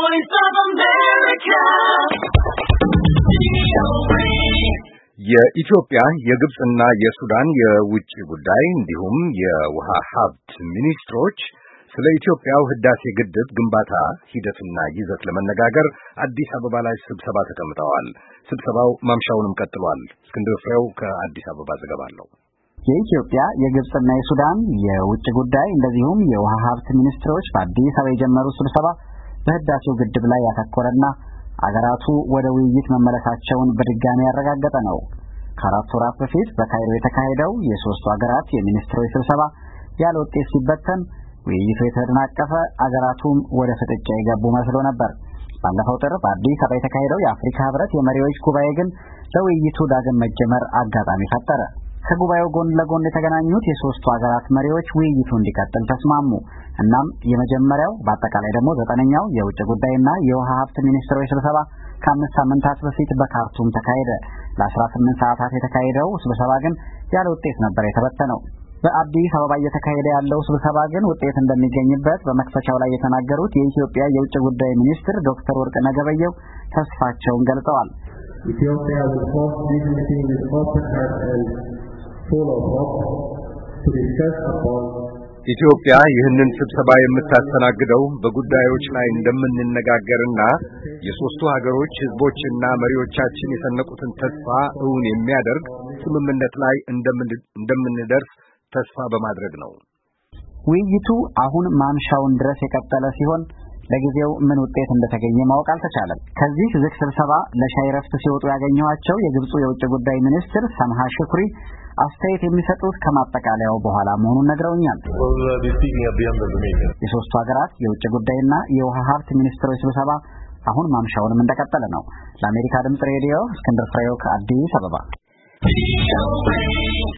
Voice of America. የኢትዮጵያ የግብጽና የሱዳን የውጭ ጉዳይ እንዲሁም የውሃ ሀብት ሚኒስትሮች ስለ ኢትዮጵያው ህዳሴ ግድብ ግንባታ ሂደትና ይዘት ለመነጋገር አዲስ አበባ ላይ ስብሰባ ተቀምጠዋል። ስብሰባው ማምሻውንም ቀጥሏል። እስክንድር ፍሬው ከአዲስ አበባ ዘገባ አለው። የኢትዮጵያ የግብጽና የሱዳን የውጭ ጉዳይ እንደዚሁም የውሃ ሀብት ሚኒስትሮች በአዲስ አበባ የጀመሩት ስብሰባ በህዳሴው ግድብ ላይ ያተኮረና አገራቱ ወደ ውይይት መመለሳቸውን በድጋሚ ያረጋገጠ ነው። ከአራት ወራት በፊት በካይሮ የተካሄደው የሶስቱ አገራት የሚኒስትሮች ስብሰባ ያለ ውጤት ሲበተን ውይይቱ የተደናቀፈ አገራቱም ወደ ፍጥጫ የገቡ መስሎ ነበር። ባለፈው ጥር በአዲስ አበባ የተካሄደው የአፍሪካ ህብረት የመሪዎች ጉባኤ ግን ለውይይቱ ዳግም መጀመር አጋጣሚ ፈጠረ። ከጉባኤው ጎን ለጎን የተገናኙት የሶስቱ አገራት መሪዎች ውይይቱ እንዲቀጥል ተስማሙ። እናም የመጀመሪያው በአጠቃላይ ደግሞ 9ኛው የውጭ ጉዳይና የውሃ ሀብት ሚኒስትሮች ስብሰባ ከ5 ሳምንታት በፊት በካርቱም ተካሄደ። ለ18 ሰዓታት የተካሄደው ስብሰባ ግን ያለ ውጤት ነበር የተበተነው። በአዲስ አበባ እየተካሄደ ያለው ስብሰባ ግን ውጤት እንደሚገኝበት በመክፈቻው ላይ የተናገሩት የኢትዮጵያ የውጭ ጉዳይ ሚኒስትር ዶክተር ወርቅነህ ገበየሁ ተስፋቸውን ገልጸዋል። ኢትዮጵያ will host this meeting with open heart and full of hope to discuss upon ኢትዮጵያ ይህንን ስብሰባ የምታስተናግደው በጉዳዮች ላይ እንደምንነጋገርና የሶስቱ ሀገሮች ህዝቦችና መሪዎቻችን የሰነቁትን ተስፋ እውን የሚያደርግ ስምምነት ላይ እንደምንደርስ ተስፋ በማድረግ ነው። ውይይቱ አሁን ማምሻውን ድረስ የቀጠለ ሲሆን ለጊዜው ምን ውጤት እንደተገኘ ማወቅ አልተቻለም። ከዚህ ዝግ ስብሰባ ለሻይ ረፍት ሲወጡ ያገኘኋቸው የግብፁ የውጭ ጉዳይ ሚኒስትር ሰምሃ ሽኩሪ አስተያየት የሚሰጡት ከማጠቃለያው በኋላ መሆኑን ነግረውኛል። የሶስቱ ሀገራት የውጭ ጉዳይና የውሃ ሀብት ሚኒስትሮች ስብሰባ አሁን ማምሻውንም እንደቀጠለ ነው። ለአሜሪካ ድምጽ ሬዲዮ እስክንድር ፍሬው ከአዲስ አበባ